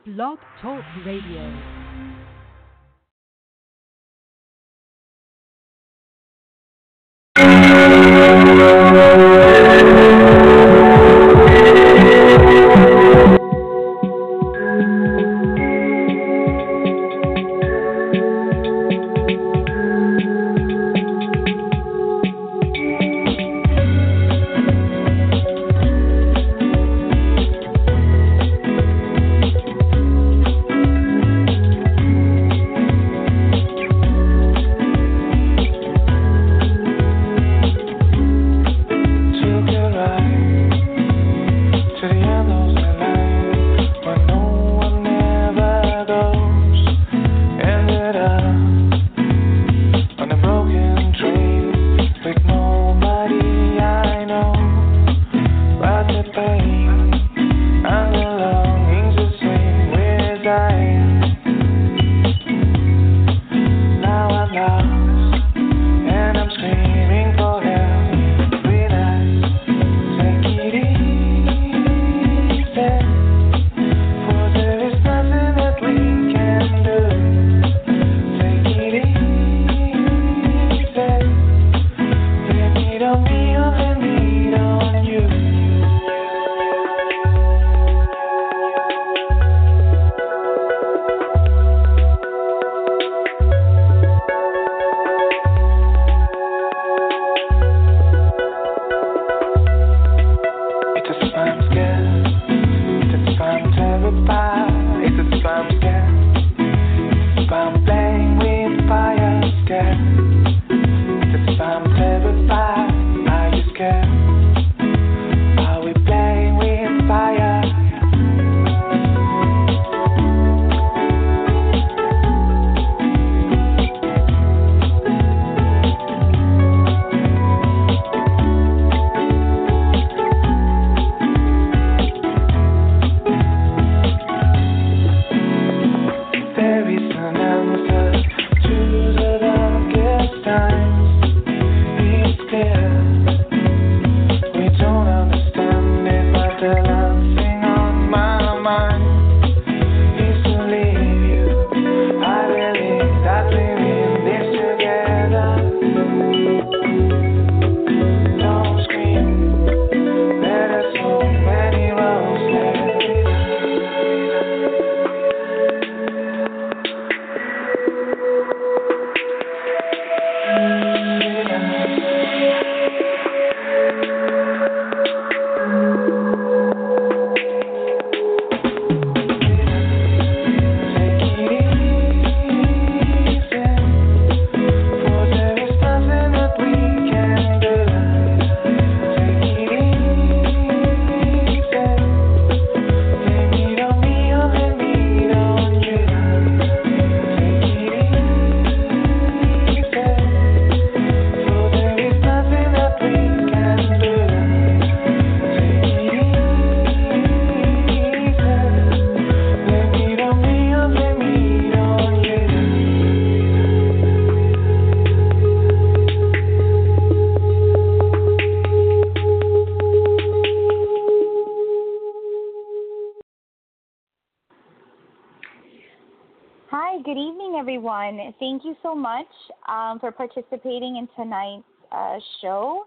Blog Talk Radio. Thank you so much for participating in tonight's show.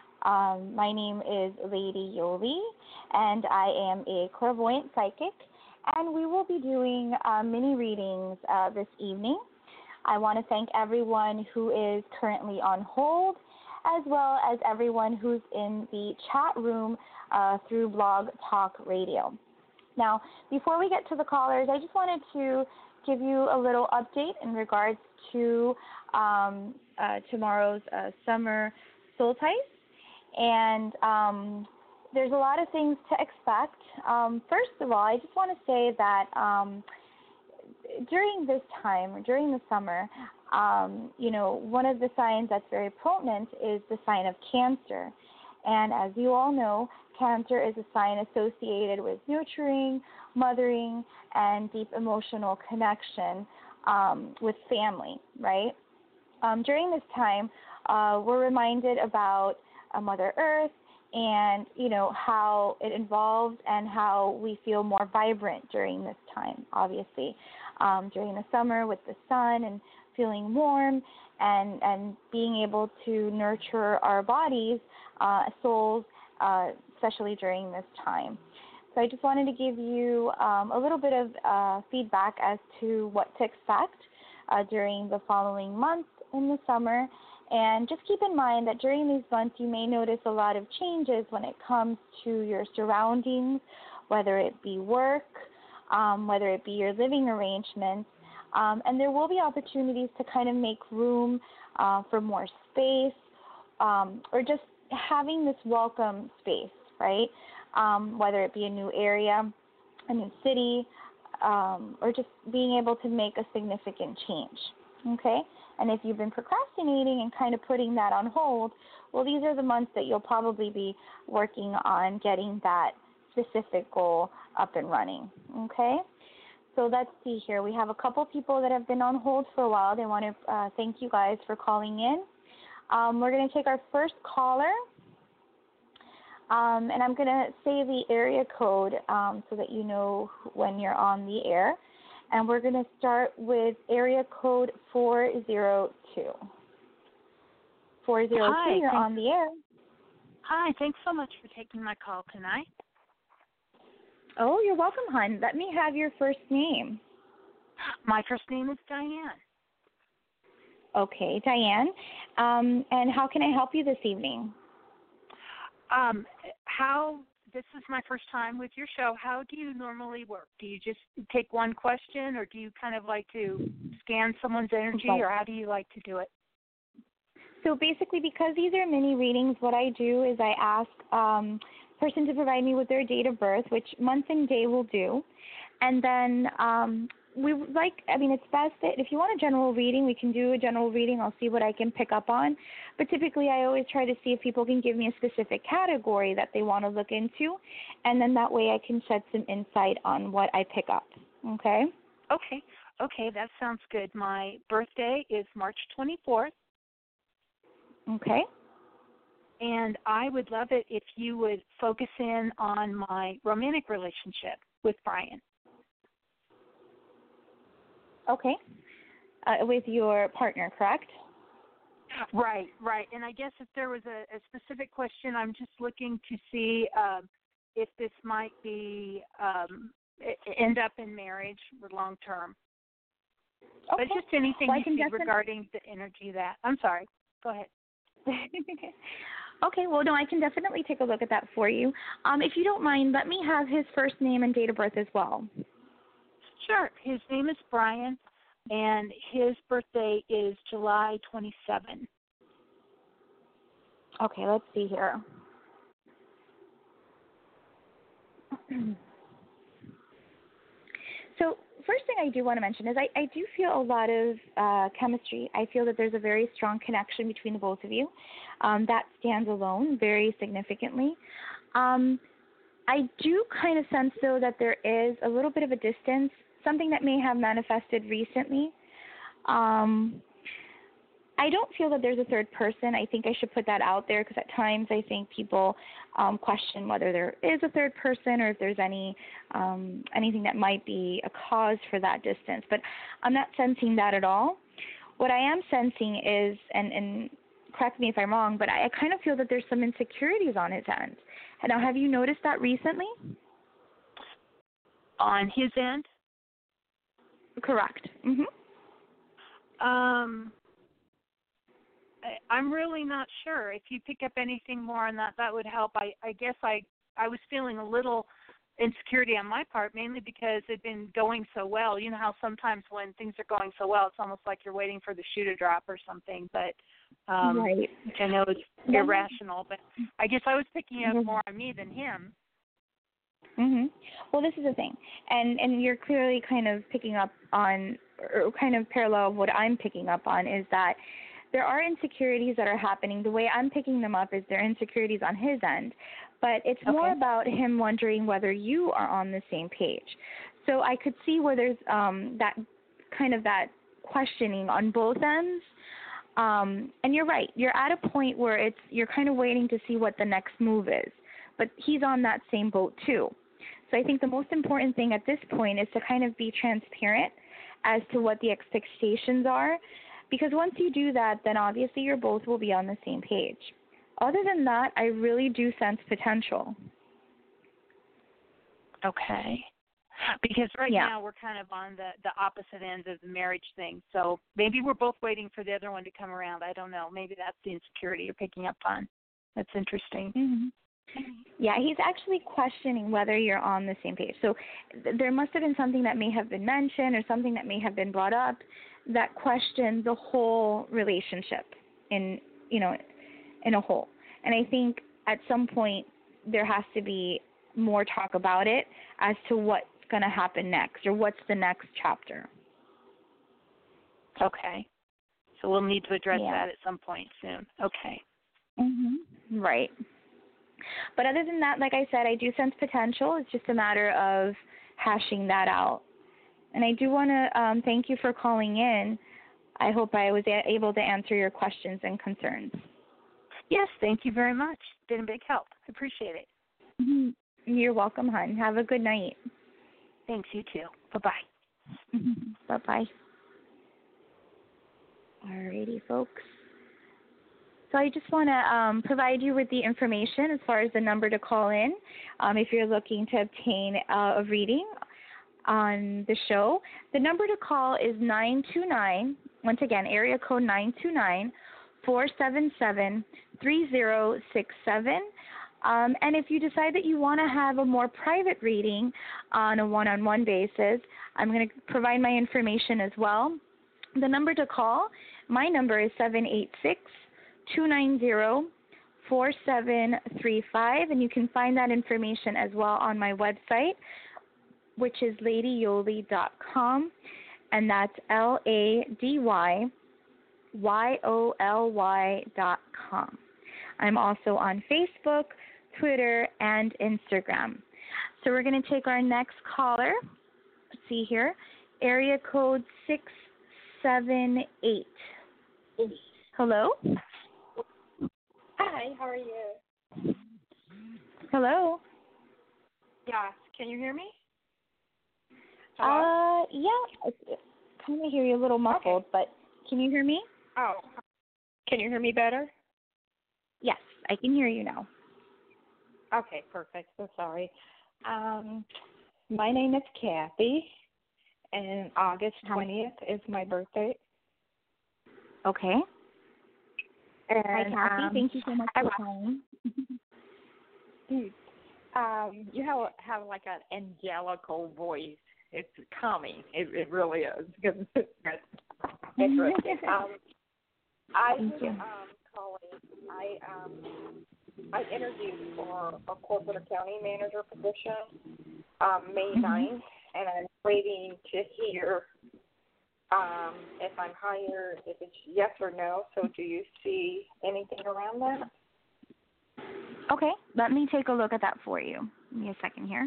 My name is Lady Yoli, and I am a clairvoyant psychic, and we will be doing mini readings this evening. I want to thank everyone who is currently on hold, as well as everyone who's in the chat room through Blog Talk Radio. Now, before we get to the callers, I just wanted to give you a little update in regards to tomorrow's summer solstice. And there's a lot of things to expect. First of all, I just want to say that during this time, during the summer, one of the signs that's very prominent is the sign of Cancer. And as you all know, Cancer is a sign associated with nurturing, mothering, and deep emotional connection with family, right? During this time, we're reminded about Mother Earth and, how it involves and how we feel more vibrant during this time, obviously. During the summer with the sun and feeling warm and being able to nurture our bodies, souls, especially during this time. So I just wanted to give you a little bit of feedback as to what to expect during the following months in the summer. And just keep in mind that during these months you may notice a lot of changes when it comes to your surroundings, whether it be work, whether it be your living arrangements. And there will be opportunities to kind of make room for more space, or just having this welcome space, right? Whether it be a new area, a new city, or just being able to make a significant change, okay? And if you've been procrastinating and kind of putting that on hold, well, these are the months that you'll probably be working on getting that specific goal up and running, okay? So let's see here. We have a couple people that have been on hold for a while. They want to thank you guys for calling in. We're going to take our first caller, and I'm going to say the area code so that you know when you're on the air. And we're going to start with area code 402. 402, Hi, you're on the air. Hi, thanks so much for taking my call tonight. Oh, you're welcome, hon. Let me have your first name. My first name is Diane. Okay, Diane. And how can I help you this evening? This is my first time with your show. How do you normally work? Do you just take one question, or do you kind of like to scan someone's energy, or how do you like to do it? So basically, because these are mini readings, what I do is I ask person to provide me with their date of birth, which month and day will do. And then it's best that if you want a general reading, we can do a general reading. I'll see what I can pick up on. But typically, I always try to see if people can give me a specific category that they want to look into. And then that way I can shed some insight on what I pick up. Okay? Okay, that sounds good. My birthday is March 24th. Okay. And I would love it if you would focus in on my romantic relationship with Brian. Okay. With your partner, correct? Right. And I guess if there was a specific question, I'm just looking to see if this might be end up in marriage or long term. Okay. But just anything you see regarding the energy of that. I'm sorry. Go ahead. Okay, well, no, I can definitely take a look at that for you. If you don't mind, let me have his first name and date of birth as well. Sure. His name is Brian, and his birthday is July 27. Okay, let's see here. So first thing I do want to mention is I do feel a lot of chemistry. I feel that there's a very strong connection between the both of you. That stands alone very significantly. I do kind of sense, though, that there is a little bit of a distance, something that may have manifested recently. I don't feel that there's a third person. I think I should put that out there because at times I think people question whether there is a third person or if there's anything that might be a cause for that distance. But I'm not sensing that at all. What I am sensing is, and correct me if I'm wrong, but I kind of feel that there's some insecurities on his end. Now, have you noticed that recently? On his end? Correct. Mm-hmm. I'm really not sure. If you pick up anything more on that, that would help. I guess I was feeling a little insecurity on my part, mainly because it'd been going so well. You know how sometimes when things are going so well, it's almost like you're waiting for the shoe to drop or something, but right. which I know is irrational, but I guess I was picking up more on me than him. Mhm. Well, this is the thing, and you're clearly kind of picking up on, or kind of parallel of what I'm picking up on, is that there are insecurities that are happening. The way I'm picking them up is there are insecurities on his end, but it's more about him wondering whether you are on the same page. So I could see where there's that kind of that questioning on both ends. And you're right. You're at a point where you're kind of waiting to see what the next move is. But he's on that same boat too. So I think the most important thing at this point is to kind of be transparent as to what the expectations are. Because once you do that, then obviously you both will be on the same page. Other than that, I really do sense potential. Okay. Because now we're kind of on the opposite end of the marriage thing. So maybe we're both waiting for the other one to come around. I don't know. Maybe that's the insecurity you're picking up on. That's interesting. Mm-hmm. Yeah, he's actually questioning whether you're on the same page. So there must have been something that may have been mentioned or something that may have been brought up that questioned the whole relationship in a whole. And I think at some point there has to be more talk about it as to what's going to happen next or what's the next chapter. Okay. So we'll need to address that at some point soon. Okay. Mm-hmm. Right. But other than that, like I said, I do sense potential. It's just a matter of hashing that out. And I do want to thank you for calling in. I hope I was able to answer your questions and concerns. Yes, thank you very much. It's been a big help. I appreciate it. Mm-hmm. You're welcome, hon. Have a good night. Thanks, you too. Bye-bye. Mm-hmm. Bye-bye. Alrighty, folks. So I just want to provide you with the information as far as the number to call in if you're looking to obtain a reading on the show. The number to call is 929, once again, area code 929-477-3067. And if you decide that you want to have a more private reading on a one-on-one basis, I'm going to provide my information as well. The number to call, my number is 786-290-4735, and you can find that information as well on my website, which is ladyyoli.com, and that's LADYYOLY.com. I'm also on Facebook, Twitter, and Instagram. So we're going to take our next caller. Let's see here. Area code 678. Hello? Hi, how are you? Hello? Yeah, can you hear me? Hello? Yeah, I kind of hear you a little muffled, but can you hear me? Oh, can you hear me better? Yes, I can hear you now. Okay, perfect. So sorry. My name is Kathy, and August 20th is my birthday. Okay. And, hi, Kathy. Thank you so much for calling. You have like an angelical voice. It's calming. It really is. Interesting. I was calling. I interviewed for a corporate accounting manager position May 9th, and I'm waiting to hear if I'm hired, if it's yes or no. So do you see anything around that? Okay, let me take a look at that for you. Give me a second here.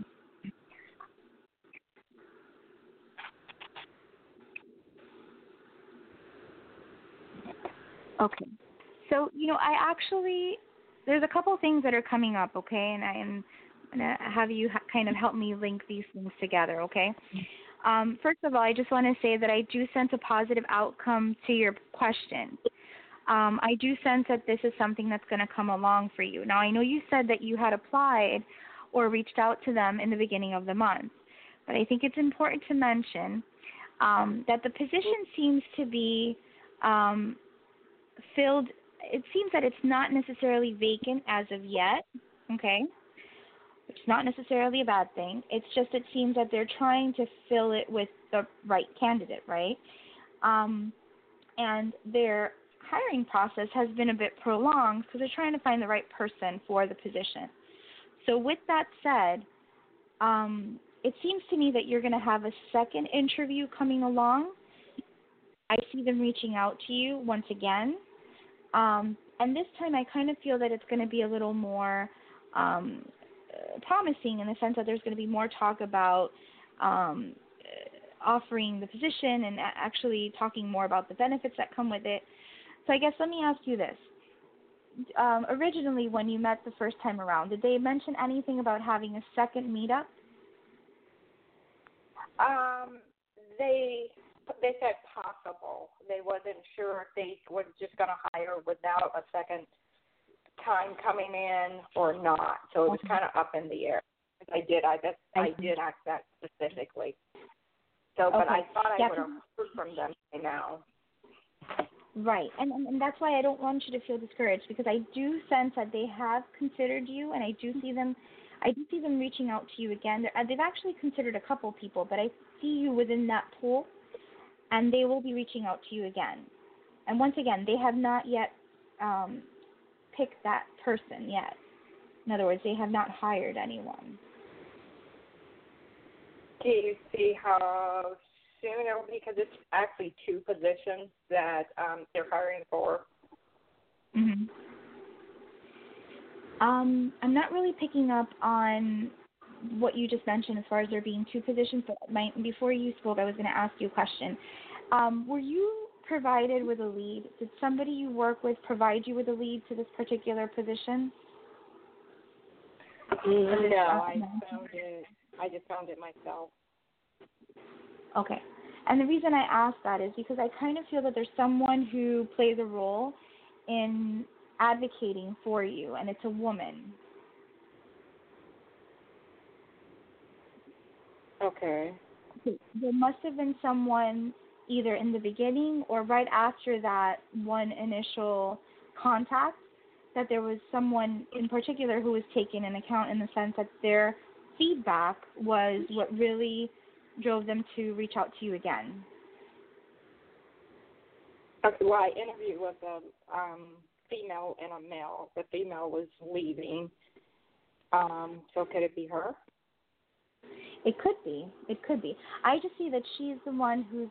Okay. So, there's a couple things that are coming up, okay, and I'm going to have you kind of help me link these things together, okay? First of all, I just want to say that I do sense a positive outcome to your question. I do sense that this is something that's going to come along for you. Now, I know you said that you had applied or reached out to them in the beginning of the month, but I think it's important to mention that the position seems to be filled. It seems that it's not necessarily vacant as of yet, okay? It's not necessarily a bad thing. It's just it seems that they're trying to fill it with the right candidate, right? And their hiring process has been a bit prolonged because they're trying to find the right person for the position. So with that said, it seems to me that you're going to have a second interview coming along. I see them reaching out to you once again. And this time I kind of feel that it's going to be a little more promising in the sense that there's going to be more talk about offering the position and actually talking more about the benefits that come with it. So I guess let me ask you this. Originally, when you met the first time around, did they mention anything about having a second meetup? They said possible. They wasn't sure if they were just going to hire without a second time coming in or not. So it was kind of up in the air. I did ask that specifically. So, but I thought I would have heard from them by now. Right, and that's why I don't want you to feel discouraged, because I do sense that they have considered you, and I do see them reaching out to you again. They've actually considered a couple people, but I see you within that pool, and they will be reaching out to you again. And once again, they have not yet picked that person yet. In other words, they have not hired anyone. Do you see how soon it will be? Because it's actually two positions that they're hiring for. Mm-hmm. I'm not really picking up on what you just mentioned as far as there being two positions, but before you spoke, I was going to ask you a question. Were you provided with a lead? Did somebody you work with provide you with a lead to this particular position? No, I found it. I just found it myself. Okay. And the reason I ask that is because I kind of feel that there's someone who plays a role in advocating for you, and it's a woman. Okay. There must have been someone either in the beginning or right after that one initial contact that there was someone in particular who was taken into account, in the sense that their feedback was what really drove them to reach out to you again. Okay, well, I interviewed with a female and a male. The female was leaving. So could it be her? It could be. It could be. I just see that she's the one who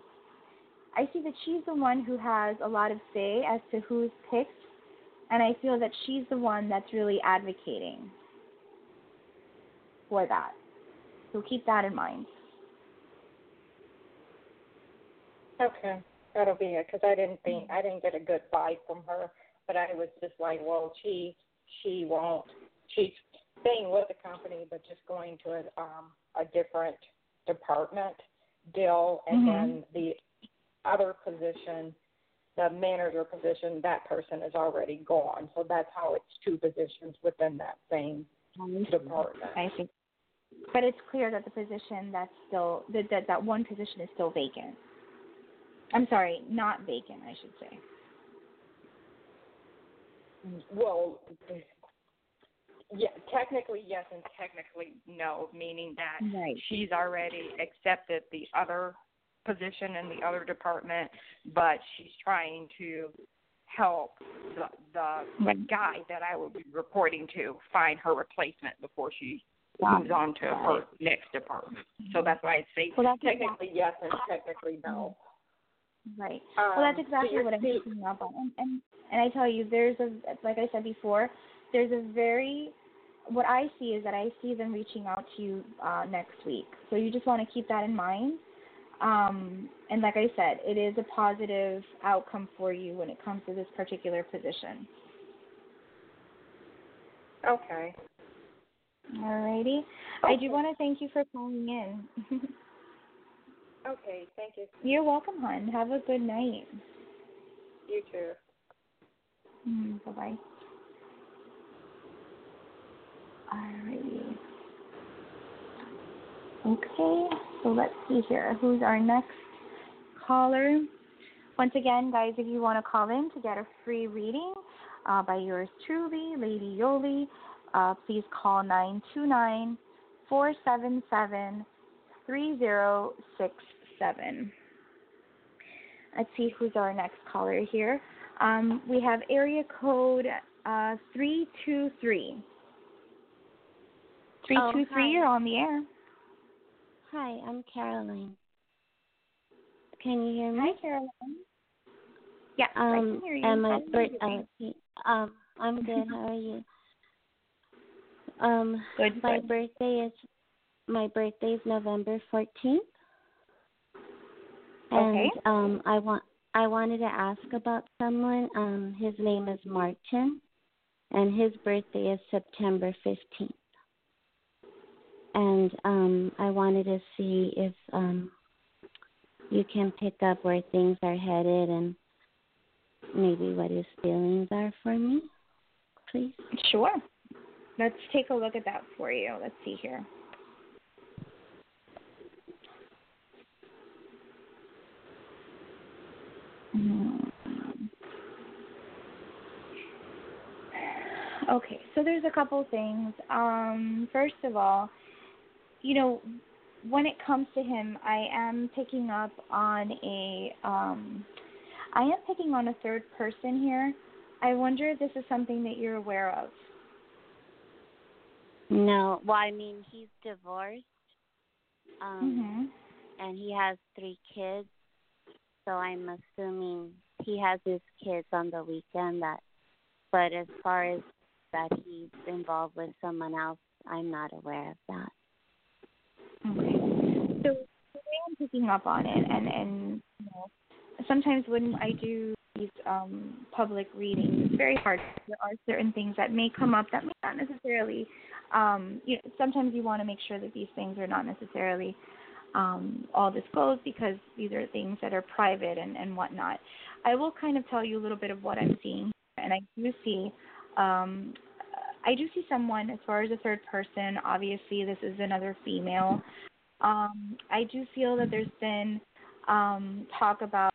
has a lot of say as to who's picked, and I feel that she's the one that's really advocating for that. So keep that in mind. Okay, that'll be it. Because I didn't get a good vibe from her, but I was just like, well, she won't. She's staying with the company, but just going to a different department deal, and then the other position, the manager position, that person is already gone. So that's how it's two positions within that same department. I see. But it's clear that the position that's still that one position is still vacant. I'm sorry, not vacant, I should say. Well, yeah, technically yes and technically no, meaning that she's already accepted the other position in the other department, but she's trying to help the guy that I will be reporting to find her replacement before she moves on to her next department. So that's why I say technically yes and technically no. Right. Well, that's exactly what I'm picking up on. And I tell you, like I said before, what I see is that I see them reaching out to you next week. So you just want to keep that in mind. And like I said, it is a positive outcome for you when it comes to this particular position. Okay. Alrighty. I do want to thank you for calling in. Okay, thank you. You're welcome, hon. Have a good night. You too. Bye-bye. Alrighty. Okay, so let's see here. Who's our next caller? Once again, guys, if you want to call in to get a free reading by yours truly, Lady Yoli, please call 929-477-3067. Let's see who's our next caller here. We have area code 323. 323, you're on the air. Hi, I'm Caroline. Can you hear me? Hi, Caroline. Yeah, I can hear you. And I'm good. How are you? Good. My birthday is November 14th. Okay. And I wanted to ask about someone. His name is Martin, and his birthday is September 15th. And I wanted to see if you can pick up where things are headed and maybe what his feelings are for me, please. Sure. Let's take a look at that for you. Let's see here. Okay, so there's a couple things. First of all, when it comes to him, I am picking up on a third person here. I wonder if this is something that you're aware of. No, well, I mean, he's divorced, and he has 3 kids, so I'm assuming he has his kids on the weekend. But as far as that he's involved with someone else, I'm not aware of that. Okay. So the way I'm picking up on it, and sometimes when I do these public readings, it's very hard. There are certain things that may come up that may not necessarily, sometimes you want to make sure that these things are not necessarily all disclosed because these are things that are private and whatnot. I will kind of tell you a little bit of what I'm seeing, and I do see someone, as far as a third person, obviously this is another female. I do feel that there's been talk about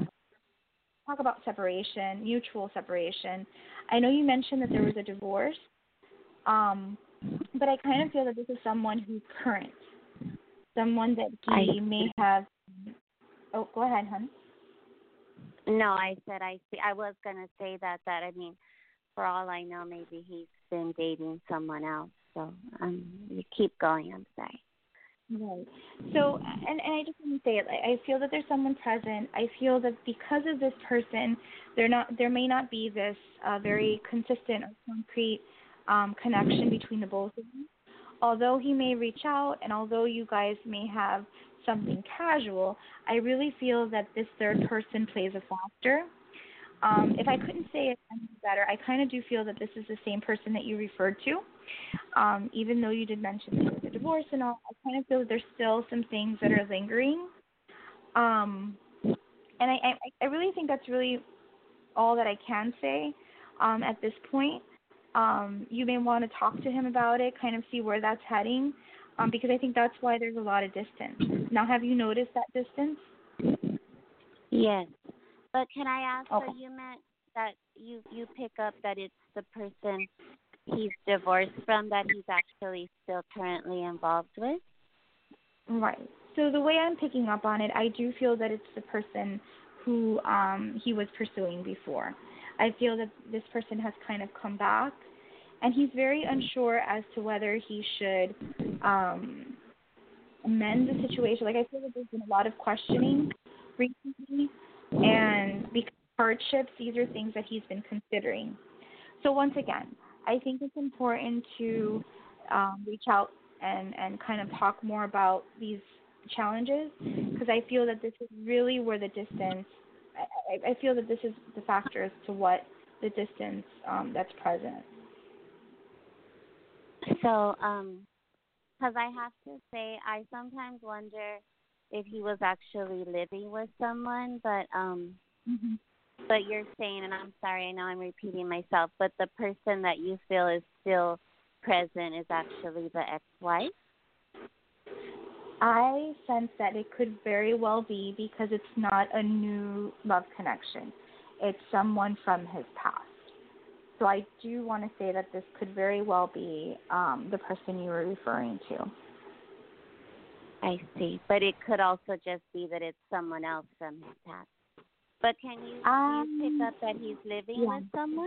separation, mutual separation. I know you mentioned that there was a divorce, but I kind of feel that this is someone who's current, someone that he may have. Oh, go ahead, hon. No, I said I see. I was gonna say that I mean, for all I know, maybe he's been dating someone else. So you keep going. I'm sorry. Right. So, and I just want to say it. I feel that there's someone present. I feel that because of this person, there may not be this very consistent or concrete connection between the both of you. Although he may reach out, and although you guys may have something casual, I really feel that this third person plays a factor. If I couldn't say it any better, I kind of do feel that this is the same person that you referred to. Even though you did mention that there was a divorce and all, I kind of feel that there's still some things that are lingering. And I really think that's really all that I can say at this point. You may want to talk to him about it, kind of see where that's heading, because I think that's why there's a lot of distance. Now, have you noticed that distance? Yes. But can I ask, okay. So you meant that you pick up that it's the person he's divorced from that he's actually still currently involved with? Right. So the way I'm picking up on it, I do feel that it's the person who he was pursuing before. I feel that this person has kind of come back, and he's very unsure as to whether he should amend the situation. Like, I feel that there's been a lot of questioning recently, and because of hardships, these are things that he's been considering. So once again, I think it's important to reach out and kind of talk more about these challenges, because I feel that this is really where the distance, I feel that this is the factor as to what the distance that's present. So, because I have to say, I sometimes wonder if he was actually living with someone, but but you're saying, and I'm sorry, I know I'm repeating myself, but the person that you feel is still present is actually the ex-wife? I sense that it could very well be, because it's not a new love connection. It's someone from his past. So I do want to say that this could very well be the person you were referring to. I see. But it could also just be that it's someone else from his past. But can you pick up that he's living with someone?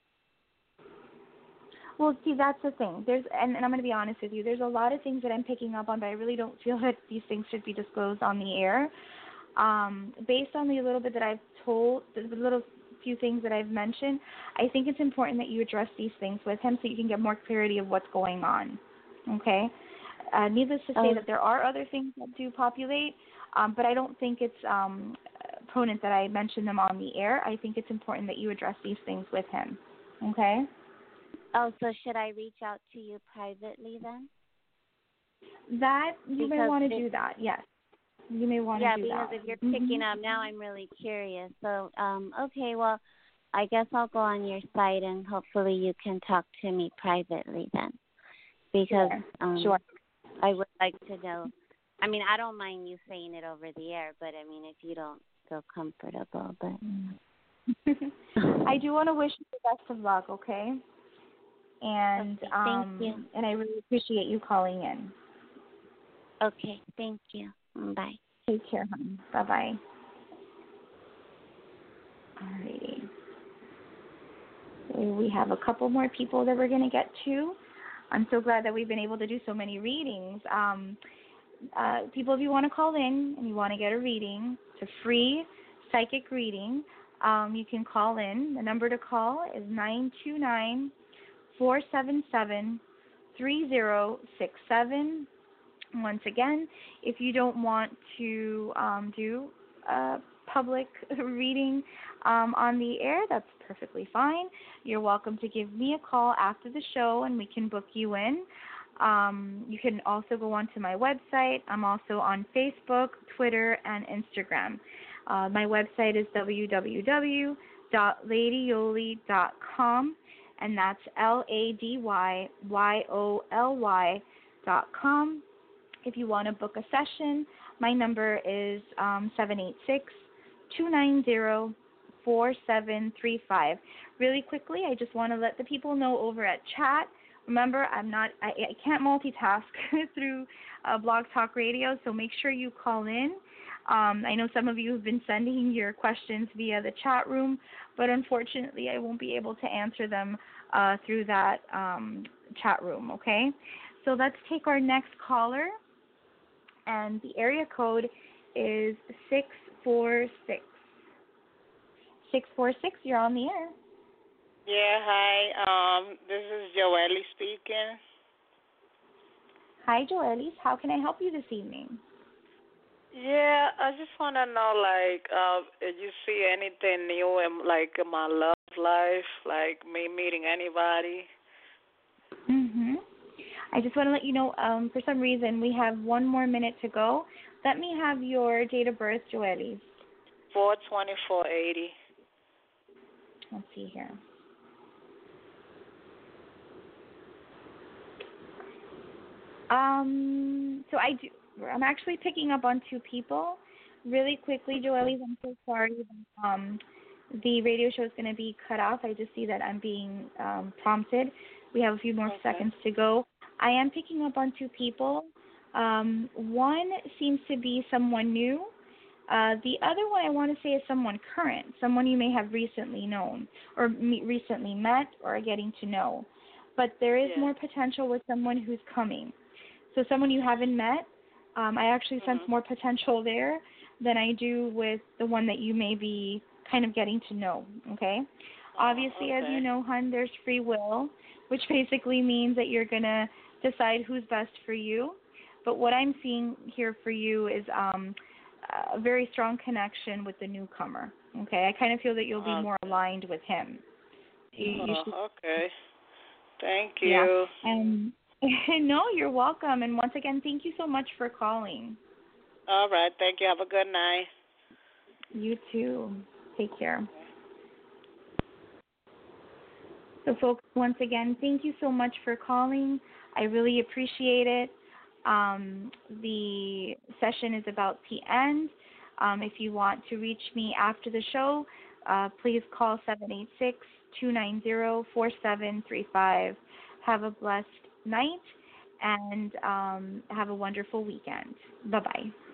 Well, see, that's the thing. And I'm going to be honest with you. There's a lot of things that I'm picking up on, but I really don't feel that these things should be disclosed on the air. Based on the little bit that I've told, the little few things that I've mentioned, I think it's important that you address these things with him so you can get more clarity of what's going on. Okay? Needless to say that there are other things that do populate, but I don't think it's proponent that I mention them on the air, I think it's important that you address these things with him. Okay? Oh, so should I reach out to you privately then? That, you may want to do that, yes. You may want to do that. Yeah, because if you're picking up now, I'm really curious. So, okay, well, I guess I'll go on your site and hopefully you can talk to me privately then. Because Sure. I would like to know. I mean, I don't mind you saying it over the air, but I mean, if you don't feel comfortable, but. I do want to wish you the best of luck, okay? And okay, thank you. And I really appreciate you calling in. Okay, thank you. Bye. Take care, hon. Bye-bye. Alrighty. So we have a couple more people that we're going to get to. I'm so glad that we've been able to do so many readings. People, if you want to call in and you want to get a reading, it's a free psychic reading, you can call in. The number to call is 929-477-3067. Once again, if you don't want to do a public reading on the air, that's perfectly fine. You're welcome to give me a call after the show and we can book you in. You can also go onto my website. I'm also on Facebook, Twitter, and Instagram. My website is www.ladyyoli.com, and that's LADYYOLY.com. If you want to book a session, my number is 786-290-4735. Really quickly, I just want to let the people know over at chat. Remember, I can't multitask through Blog Talk Radio, so make sure you call in. I know some of you have been sending your questions via the chat room, but unfortunately I won't be able to answer them through that chat room, okay? So let's take our next caller, and the area code is 646. 646, you're on the air. Yeah, hi. This is Joelle speaking. Hi, Joelle. How can I help you this evening? Yeah, I just want to know, like, if you see anything new in my love life, like me meeting anybody. I just want to let you know, for some reason, we have one more minute to go. Let me have your date of birth, Joelle. 4/24/80. Let's see here. So I'm actually picking up on two people. Really quickly, Joelle, I'm so sorry. The radio show is going to be cut off. I just see that I'm being prompted. We have a few more seconds to go. I am picking up on two people. One seems to be someone new. The other one I want to say is someone current, someone you may have recently known or recently met or are getting to know. But there is more potential with someone who's coming. So someone you haven't met, I actually sense more potential there than I do with the one that you may be kind of getting to know, okay? Obviously, as you know, hon, there's free will, which basically means that you're going to decide who's best for you. But what I'm seeing here for you is a very strong connection with the newcomer, okay? I kind of feel that you'll be more aligned with him. Okay. Thank you. Yeah. And no, you're welcome. And once again, thank you so much for calling. All right. Thank you. Have a good night. You too. Take care. So, folks, once again, thank you so much for calling. I really appreciate it. The session is about to end. If you want to reach me after the show, please call 786-290-4735. Have a blessed night and have a wonderful weekend. Bye-bye.